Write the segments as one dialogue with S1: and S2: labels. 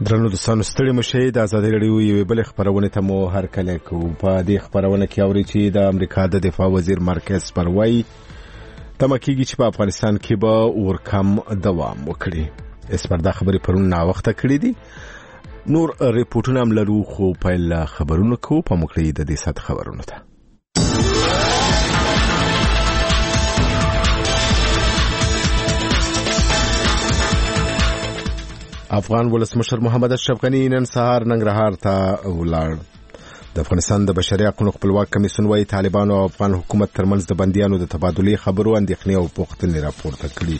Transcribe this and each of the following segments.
S1: درنو دوستانو ستړي مشه د ازادي رادیو یوې بل خبرونه ته مو هر کله کو په دې خبرونه کې اوري چې د امریکا د دفاع وزیر مارکس پروي تمکیږي چې په افغانستان کې به ورکم دوام وکړي. اسپردا خبرې پرون نا وخت کړې دي. نور ریپورتونه هم لرو خو په خبرونو کو په مخکې د دې سات خبرونو ته افغان ولسمشر محمد اشرف غنی نن سهار ننګرهار ته ولاړ. د افغانستان د بشري حقوقو خپلواک کمیسیون وايي طالبان او افغان حکومت ترمنځ د بنديانو د تبادلې خبرو اندېښنې او پوښتنې راپورته کړي.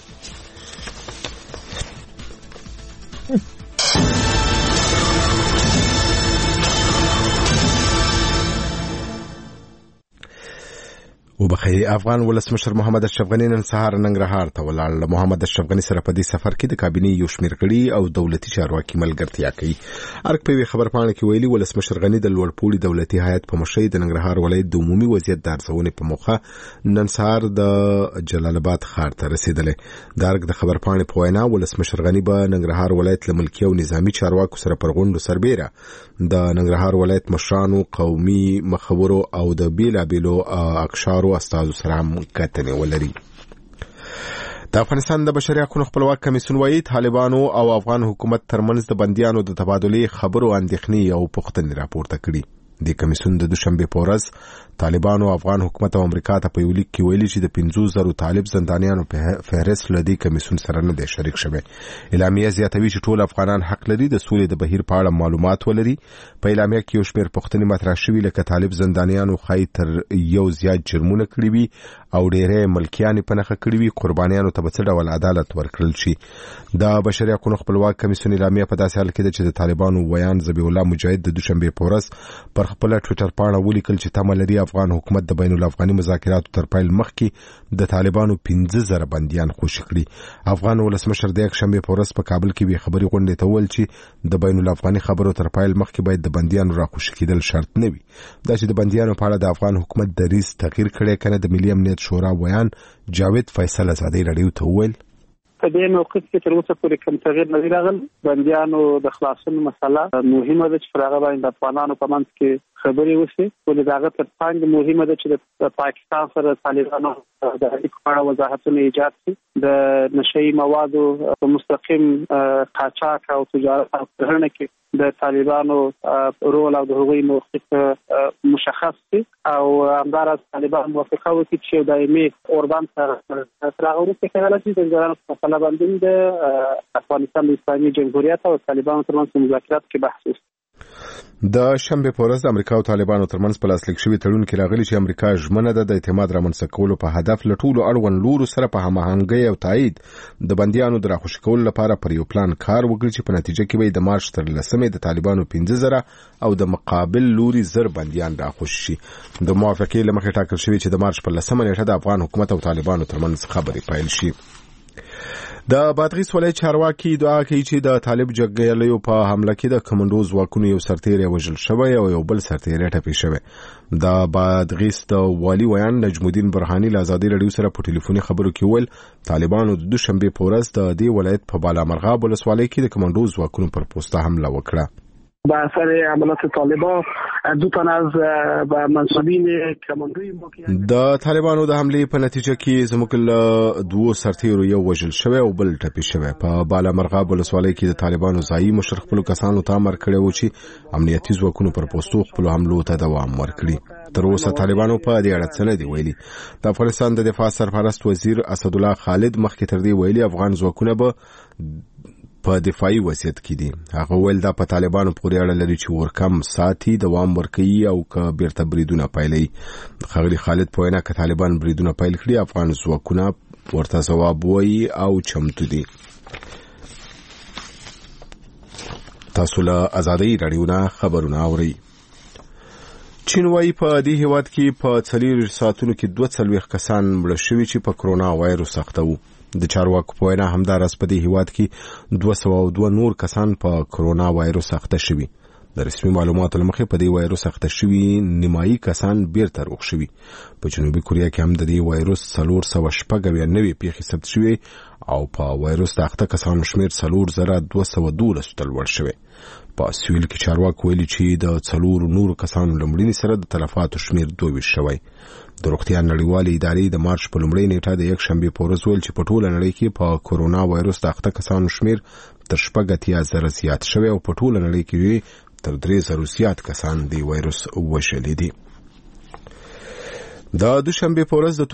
S1: وبخي افغان ولسمشر محمد اشرف غنی نن سهار ننګرهار ته ولاړ. محمد اشرف غنی سره په دې سفر کې د کابینې یو شمېر غړي او دولتي چارواکي ملګرتیا کوي. ارګ په خبر پاڼه کې ویلي ولسمشر غنی د لوړپوړي دولتي هیئت په مشرۍ د ننګرهار ولایت د عمومي وضعیت د ارزونې په موخه نن سهار د جلال آباد ښار ته رسیدلی. د ارګ د خبر پاڼې په وینا ولسمشر غنی به ننګرهار ولایت له ملکي او نظامی چارواکو سره پر غونډو سربېره د ننګرهار ولایت مشرانو، قومي مخورو او د بیلابیلو اقشارو استازو سره کتنې ولري. د افغانستان د بشري حقوقو خپلواک کمیسیون وايي طالبانو او افغان حکومت ترمنځ د بنديانو د تبادلې خبرو اندېښنې او پوښتنې راپورته کړي. د کمیسیون د دوشنبه په ورځ طالبانو افغان حکومت او امریکا ته په یو لیک کې ویلي چې د 50,000 طالب زندانیانو په فهرست لدی کمیسیون سره نه دی شریک شوی. اعلامیه زیاتوي چې ټول افغانان حق لري د سولې د بهیر په اړه معلومات ولري. په اعلامیه کې یو شمېر پوښتنې مطرح شوي لکه طالب زندانیانو خای تر یو زیات جرمونه کړي وي او ډېرې ملکیان په نخښه کړي وي، قربانیانو ته به څه ډول عدالت ورکړل شي. د بشري حقوقو خپلواک کمیسیون اعلامیه په داسې حال کې ده چې د طالبانو ویان ذبیح الله مجاهد د دوشنبه په ورځ پر خپل ټویټر پاڼه ولیکل چې تمه لري افغان حکومت د بین الافغاني مذاکراتو تر پیل مخکې د طالبانو 15,000 بنديان خوشي کړي. افغان ولسمشر د یکشنبه په ورځ په کابل کې به خبري غونډه ته ویل چې د بین الافغاني خبرو تر پیل مخکې باید د بنديانو راخوشي کېدل شرط نه وي. دا چې د بنديانو په اړه د افغان حکومت دریځ تغییر کړي کنه د ملي امنیت شورا ویان جاوید فیصل ازادي رادیو ته ویل
S2: په دې موقف کې تر اوسه پورې کوم تغییر نه راغلی. بنديانو د خلاصون مسله مهمه ده چې هغه باندې افغانانو په منځ کې خبرې وشي. ولې داغه تر څنګ مهمه ده چې د پاکستان سره طالبانو د اړیکو په اړه وضاحتونه ایجاد شي. د نشئی موادو په مستقیم قاچاق او تجارت او کرنه کې د طالبانو رول او د هغوی موقف مشخص شي او همدارس طالبان موافقه وکړي چې دایمي اوربان سره راغوري چې کله چې د ځانو په مسله باندې د افغانستان د اسلامي جمهوریت او طالبانو ترمنځ مذاکرات کې بحث وشي.
S1: د شنبه په ورځ د امریکا او طالبانو ترمنځ په لاسلیک شوی تړون کې راغلی چې امریکا ژمنه ده د اعتماد رامنځته کولو په هدف له ټولو اړوند لورو سره په هماهنګۍ او تایید د بنديانو د راخوشي کولو لپاره پر یو پلان کار وکړي چې په نتیجه کې به د مارچ تر 10 د طالبانو 15,000 او د مقابل لوري 1000 بنديان راخوشي شي. د موافقې لمخې ټاکل شوی چې د مارچ په 10 نیټه د افغان حکومت او طالبانو ترمنځ خبرې پیل شي. د بادغیس ولایت چارواکي دعا کوي چې د طالب جګړې په حمله کې د کمانډو ځواکونو یو سرتیری وژل شوی او یو بل سرتیری ټپي شوی. د بادغیس د والی ویان نجم الدین برهانی له ازادي رادیو سره په ټلیفوني خبرو کې ویل طالبانو د دوشنبه په ورځ د دې ولایت په بالامرغاب ولسوالۍ کې د کمانډو ځواکونو پر پوسټه حمله وکړه.
S3: با اثر عملیات طالبان دو تن از منصبین کمانډوی
S1: د طالبانو د حملې په نتیجه کې زموږ له دوه سرتیرو یو وژل شوی او بل ټپي شوی. په بالامرغاب ولسوالۍ کې د طالبانو ځایي مشر خپل کسانو ته امر کړی و چې امنیتي ځواکونو پر پوسټو خپل حملو ته دوام ورکړي. تر اوسه طالبانو په دې اړه څه نه دی ویلي. د افغانستان د دفاع سرپرست وزیر اسد الله خالد مخکې تر دې ویلي افغان ځواکونه به په دفاعي وضعیت کې دي. هغه ویل دا په طالبانو پورې اړه لري چې ورکم ساتي دوام ورکوي او که بیرته بریدونه پیلوي. ښاغلي خالد په وینا که طالبان بریدونه پیل کړي افغان ځواکونه ورته ځواب وایي او چمتو دي. تاسو له ازادي رادیو نه خبرونه اورئ. چین وايي په دې هیواد کې په 4 ساعتونو کې 42 کسان مړه شوي چې په کرونا وایرس اخته وو. د چارواکو په وینا همدارس په دې هیواد کې 202 نور کسان په کرونا وایرس اخته شوي. د رسمي معلوماتو له مخې په دې وایروس اخته شوي نیمایي کسان بیرته روغ شوي. په جنوبي کوریا کې هم د دې وایروس 496 پیښې ثبت شوي او په وایروس د اخته کسانو شمېر 4212 ته لوړ شوی. په سویل کې چارواکي ویلي چې د 4 نورو کسانو له مړینې سره د تلفاتو شمېر 22 شوی. د روغتیا نړیوالې ادارې د مارچ په لومړۍ نیټه د یکشنبې په ورځ ویل چې په ټوله نړۍ کې په کورونا وایروس د اخته کسانو شمېر تر 80,000 زیات شوی او په ټوله نړۍ کې تر 3,000 زیات کسان د وایروس وژلي دي. د دوشنبه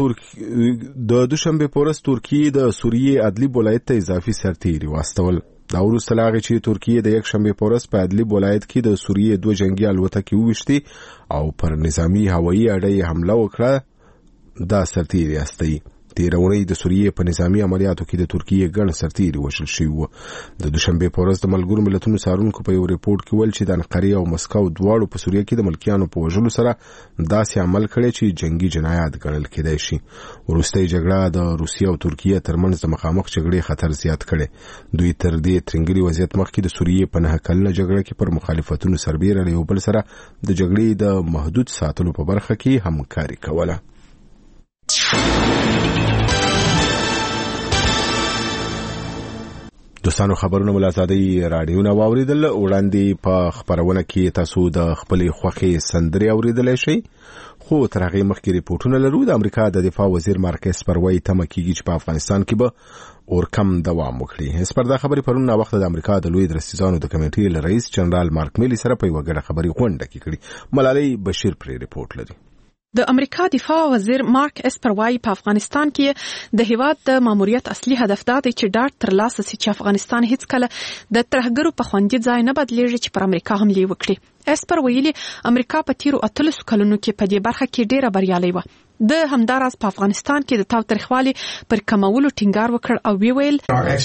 S1: پورس ترکیه د سوریه ادلیب ولایت ته اضافي سرتیري واستول. دا وروسته له هغې چې ترکیه د یکشنبې پورس په ادلیب ولایت کې د سوریه 2 جنگي الوتکې وویشتې او پر نظامي هوایي اډې حمله وکړه. دا سرتیري استوي. تېره اونۍ د سوریې په نظامي عملیاتو کې د ترکیې ګڼ سرتیري وژل شوي وو. د دوشنبې په ورځ د ملګرو ملتونو څارونکو په یو ریپورټ کې ویل چې د انقرې او مسکو دواړو په سوریه کې د ملکیانو په وژلو سره داسې عمل کړی چې جنگي جنایات ګڼل کېدای شي. وروستۍ جګړه د روسیې او ترکیې ترمنځ د مخامخ جګړې خطر زیات کړی. دوی تر دې ترنګلي وضعیت مخکې د سوریې په 9 کلنه جګړه کې پر مخالفتونو سربیره له یو بل سره د جګړې د محدود ساتلو په برخه کې همکاري کوله. دوستانو خبرونه ولازادي رادیوونه واوریدل. وړاندې په خبرونه کې تاسو د خپلې خوښې سندرې اوریدلای شئ. خو تر هغې مخکې ریپورټونه لرو. د امریکا د دفاع وزیر مارک اسپر وایي تمه کېږي چې په افغانستان کې به اورکم دوام وکړي. اسپر دا خبرې پرون وخت د امریکا د لوی درستیزانو د کمیټې له رئیس جنرال مارک میلی سره په یوه ګډه خبري غونډه کې کړي. ملالۍ بشیر پرې ریپورټ لري.
S4: د امریکا دفاع وزیر مارک اسپر وايي په افغانستان کې د هیواد د ماموریت اصلي هدف دا دی چې ډاډ ترلاسه شي چې افغانستان هیڅ کله د ترهګرو په خوندي ځای نه بدلیږي چې پر امریکا حملې وکړي. اسپر ویلي امریکا په تیرو 18 کلونو کې په دې برخه کې ډیره بریالۍ وه. د همداراز په افغانستان کې د تاوتریخوالي پر کمولو ټینګار وکړ او ویل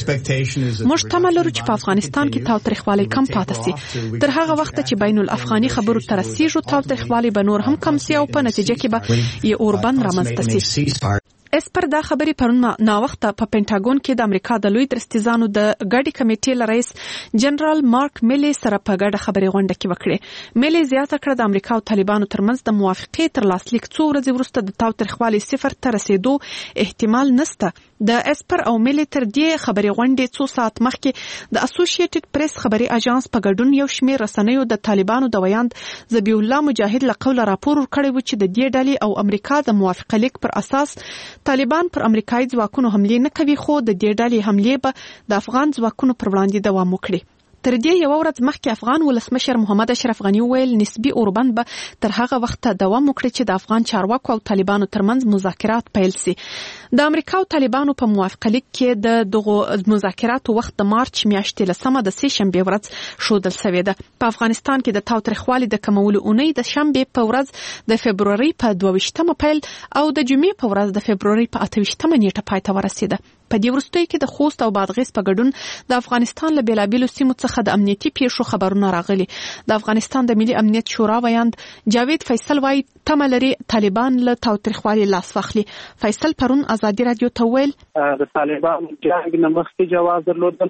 S4: موږ تمه لرو چې په افغانستان کې تاوتریخوالي کم پاتې شي. تر هغه وخت چې بین الافغاني خبرو تر رسیږي تاوتریخوالي به نور هم کم شي او په نتیجه کې به یې اوربند رامنځته شي. اسپر دا خبري پرون ناوخته په پینټاګون کې د امریکا د لوی درستیزانو د ګډي کمیټې له رئیس جنرال مارک میلی سره په ګډه خبري غونډه کې وکړه. میلی زیاته کړه د امریکا او طالبانو ترمنځ د موافقې تر لاسلیک څو ورځې وروسته د تاوتریخوالي صفر ته رسیدو احتمال نشته. د اسپر او میلی تر دې خبري غونډې څو ساعت مخکې د اسوسییټډ پریس خبري اژانس په ګډون یو شمېر رسنیو د طالبانو د ویاند ذبیح الله مجاهد له قوله راپور ورکړی و چې د دې ډلې او امریکا د موافقه لیک پر اساس طالبان پر امریکایي ځواکونو حملې نه کوي، خو د دې ډلې حملې به د افغان ځواکونو پر وړاندې دوام وکړي. تر دې یو ورځ مخکې افغان ولسمشر محمد اشرف غنی ویل نسبی اوربند به تر هغه وخت دوام وکړي چې د افغان چارواکو او طالبانو ترمنځ مذاکرات پیل شي. د امریکا او طالبانو په موافقه لیک کې د دغه مذاکراتو وخت د مارچ میاشتې لسمه د سه شنبه ورځ ښودل شوی ده. په افغانستان کې د تاوتریخوالي د کمولو اونۍ د شنبه په ورځ د فبروري په 22مه پیل او د جمعې په ورځ د فبروري په 28مه نیټه پای ته ورسیده. په دې وروستیو کې د خوست او بادغیس په ګډون د افغانستان له بیلابیلو سیمو څخه د امنیتي پیښو خبرونه راغلي. د افغانستان د ملي امنیت شورا ویاند جاوید فیصل وايي تمه لري طالبان له تاوتریخوالي لاس واخلي. فیصل پرون ازادي رادیو ته ویل
S2: د طالبان جنگ نه مخکې جواز درلودل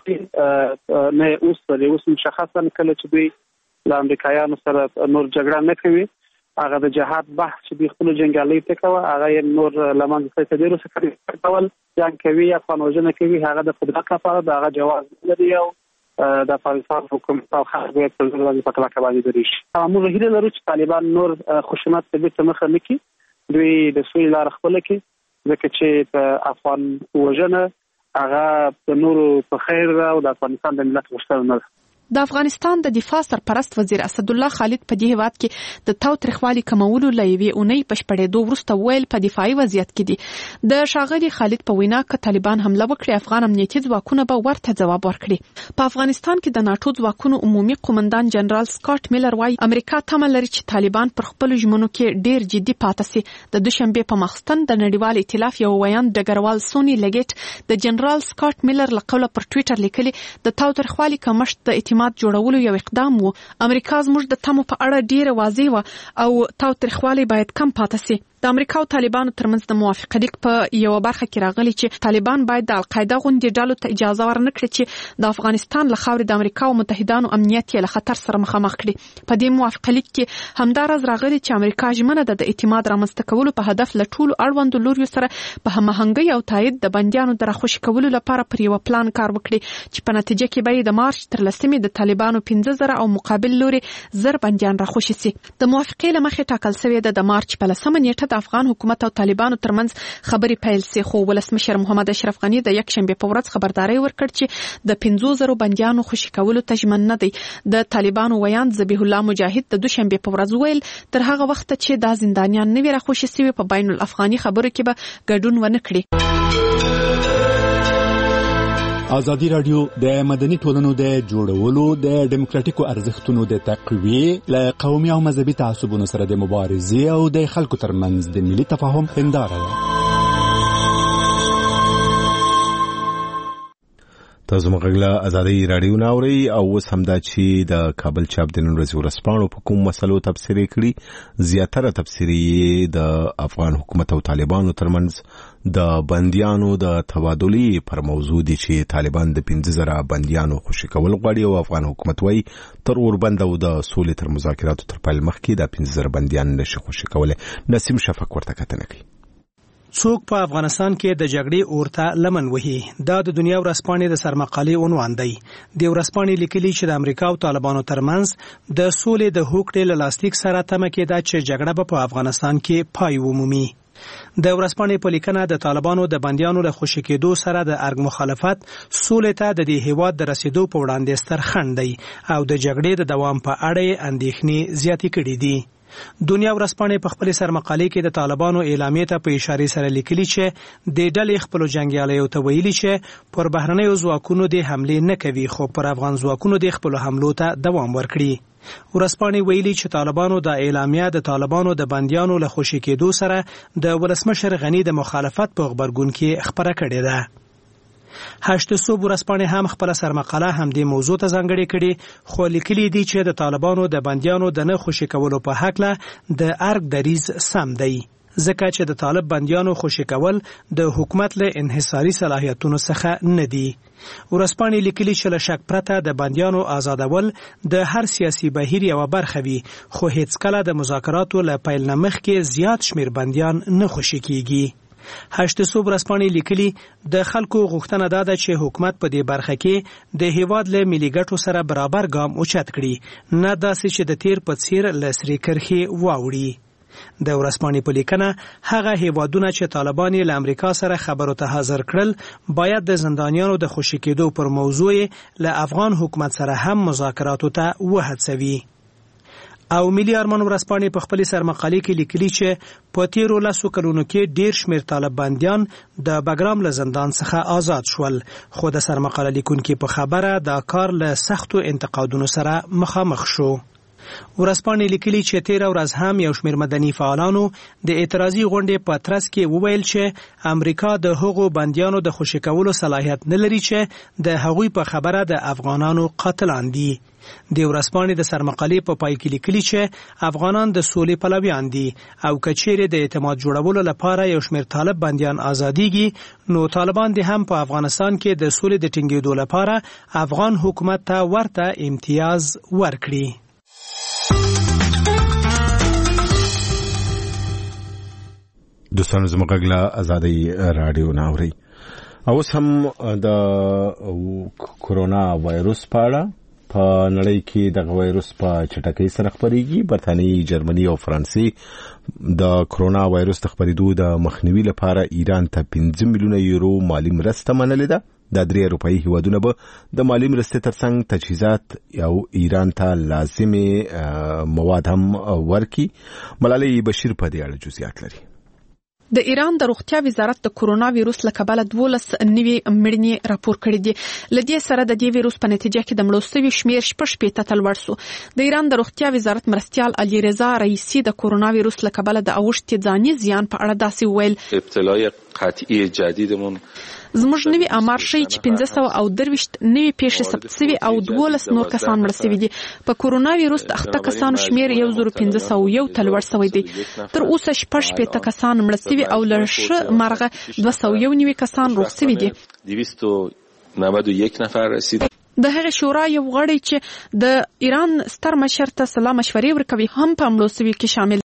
S2: نه اوس مشخصا کله چې دوی له امریکایانو سره نور جګړه نه کوي هغه د جهاد بحث چې د خپل جنگالي ته کوي هغه یې نور لمن څخه ډیرو څخه کول جنگ کوي یا قانونونه کوي هغه د قدرت لپاره د هغه جواز لري او د افغانستان حکومت او خلک په ځل په کلا کې باندې درېش. موږ هیله لرو چې طالبان نور خشونت ته به مخه نه کړي، دوی د سولې لار خپل کړي ځکه چې په افغان وژنه هغه د نورو په خیر او د افغانستان د ملت غوښتنه نه ده.
S4: د افغانستان د دفاع سرپرست وزیر اسد الله خالد په دې هیواد کې د تاوتریخوالي کمولو له یوې اونۍ بشپړېدو وروسته ویل په دفاعي وضعیت کې دي. د ښاغلي خالد په وینا که طالبان حمله وکړي افغان امنیتي ځواکونه به ورته ځواب ورکړي. په افغانستان کې د ناټو ځواکونو عمومي قومندان جنرال سکاټ میلر وايي امریکا تمه لري چې طالبان پر خپلو ژمنو کې ډیر جدي پاتې شي. د دوشنبه په ماخستن د نړیوال ائتلاف یو ویاند ډګروال سونی لګیټ د جنرال سکاټ میلر له قوله پر ټویټر لیکلي د تاوتریخوالي کمښت د اعتماد جوړولو یو اقدام وو. امریکا زموږ د تمو په اړه ډیره واضح و او تاوتریخوالي باید کم پاتې شي. د امریکا او طالبانو ترمنځ د موافقه لیک په یو برخه کې راغلی چې طالبان باید د القاعده غونډې ډلو ته اجازه ورنکړي چې د افغانستان له خاورې د امریکا او متحدانو امنیت یې له خطر سره مخامخ کړي. په دې موافقه لیک کې همدارز راغلی چې امریکا ژمنه ده د اعتماد رامنځته کولو په هدف له ټولو اړوندو لوریو سره په هماهنګۍ او تایید د بندیانو د راخوشي کولو لپاره پر یو پلان کار وکړي چې په نتیجه کې به د مارچ تر 10 د طالبانو 15,000 او مقابل لوري 1000 بندیان راخوشي سي. د موافقې له مخې ټاکل شوې ده د مارچ په 10 نیټه د افغان حکومت او طالبانو ترمنځ خبرې پیل سي، خو ولسمشر محمد اشرف غنی د یکشنبه په ورځ خبرداري ورکړ چې د 15,000 بندیانو خوشي کولو ته ژمن نه دی. د طالبانو ویاند ذبیح الله مجاهد د دوشنبه په ورځ ویل تر هغه وخت چې دا زندانیان نوي راخوشي سي په بین الافغاني خبرو کې به ګډون ونه کړي.
S5: ازادي رادیو د مدني ټولنو د جوړولو د ډیموکراتیکو ارزښتونو د تقویې له قومي او مذهبي تعصبونو سره د مبارزې او د خلکو ترمنځ د ملي تفاهم هنداره ده.
S1: تاسو مغلا ازادي رادیو ناوري او اوس همدا چې د کابل چاپ د نن ورځې ورسپانو په کوم مسلو تفسیري کړي، زیاتره تفسیري د افغان حکومت او طالبانو ترمنځ د بندیانو د تبادلي پر موضوع دي چې طالبان د 15,000 بندیانو خوشي کول غواړي او افغان حکومت وايي تر اوربند او د سولې تر مذاکراتو تر پیل مخکې د 15,000 بندیان نشي خوشي کولای. نسیم شفق ورته کتنه کوي.
S6: څوک په افغانستان کې د جګړې اورته لمن وهي، دا د دنیا ورځپاڼې د سرمقالې عنوان دی. د ورځپاڼې لیکلي چې د امریکا او طالبانو ترمنځ د سولې د هوکړې له لاسلیک سره تمه کېده چې جګړه به په افغانستان کې پای ومومي. د ورځپاڼې په لیکنه د طالبانو د بندیانو له خوشي کېدو سره د ارګ مخالفت سولې ته د دې هیواد د رسیدو په وړاندې ستر خنډ دی او د جګړې د دوام په اړه اندېښنې زیاتې کړې دي. دنیا ورځپاڼې په خپل سرمقالې کې د طالبانو اعلامیې ته په اشاره سره لیکلي چې د ډلې خپل جنگیالیو ته ویلي چې پر بهرنیو ځواکونو د حمله نه کوي، خو پر افغان ځواکونو د خپل حملو ته دوام ورکړي. ورځپاڼې ویلي چې طالبانو د اعلامیه د طالبانو د بندیانو له خوشي کېدو سره د ولسمشر غنی د مخالفت په خبرګون کې خبره کړې ده. هشت صوب ورځپاڼې هم خپل سرمقاله هم د موضوع ته ځانګړې کړي، خو لیکلي دي چې د طالبانو د بندیانو د نه خوشي کولو په حق له د ارګ دریز سم دی، ځکه چې د طالب بندیانو خوشي کول د حکومت له انحصاري صلاحیتونو څخه نه دي. ورځپاڼې لیکلي چې له شک پرته د بندیانو آزادول د هر سیاسي بهیر یوه برخه وي، خو هیڅکله د مذاکراتو له پیل نه مخکې زیات شمیر بندیان نه خوشي کیږي. هشت صوب ورځپاڼې لیکلي د خلکو غوښتنه دا ده چې حکومت په دې برخه کې د هیواد له ملي ګټو سره برابر ګام اوچت کړي، نه داسې چې د تیر په څیر له سرې کرښې واوړي. د ورځپاڼې په لیکنه هغه هیوادونه چې طالبان یې له امریکا سره خبرو ته حاضر کړل باید د زندانیانو د خوشي کېدو پر موضوع له افغان حکومت سره هم مذاکراتو ته وهڅوي. او ملي ارمان ورځپاڼې په خپل سرمقالې کې لیکلي چې په تیرو 10 کلونو کې ډیر شمیر طالب بندیان د بګرام له زندان څخه آزاد شول، خو د سرمقاله لیکونکو په خبره دا کار له سختو انتقادونو سره مخامخ شو. ورځپاڼې لیکلي چې تیر ورځ هم یو شمیر مدني فعالانو د اعتراضي غونډې په ترڅ کې وویل چې امریکا د هغو بندیانو د خوشي کولو صلاحیت نه لري چې د هغوی په خبره د افغانانو قاتلان دي. د ورځپاڼې د سرمقالې په پای کې لیکلي چې افغانان د سولې پلویان دي او که چیرې د اعتماد جوړولو لپاره یو شمیر طالب بندیان آزادیږي، نو طالبان دې هم په افغانستان کې د سولې د ټینګېدو لپاره افغان حکومت ته ورته امتیاز ورکړي.
S1: دوستانو زموږ غږ ازادي رادیو ناوري. اوس هم د کورونا وایروس په اړه په نړۍ کې د وایروس په چټکۍ سره خپرېږي. برتانیې، جرمني او فرانسې د کورونا وایروس د خپرېدو د مخنیوي لپاره ایران ته 5 میلیونه یورو مالی مرسته منلې ده. د 3 اروپایي هیوادونو به د مالی مرستې ترڅنګ تجهیزات او ایران ته لازمي مواد هم ورکړي. ملالۍ بشیر په دې اړه جزئیات لري.
S4: د ایران د روغتیا وزارت د کورونا وایروس له کبله 12 نوي مړینې راپور کړې دي. لدې سره د دې وایروس په نتیجه کې د مړو شویو شمیر 6 ته لوړ شو. د ایران د روغتیا وزارت مرستیال علی رضا رئیسی د کورونا وایروس له کبله د اوښتې ځاني زیان په اړه داسې ویل:
S7: ابتلای قطعي جدیدمون
S4: زموږ نوی امر شي چې 1523 نوی پیښې ثبت شوي او 12 نور کسان مړ شوي دي. په کورونا وایروس د اخته کسانو شمیر 1501 تل ور شوی دی. تر اوسه 15 کسان مړ شوي او لږ مرغه 201 کسان روغ شوي دي.
S7: 291 نفر رسید.
S4: د هغه شورا یو غړی چې د ایران ستر مشر ته سلام مشورې ورکوي هم په مړو شوي کې شامل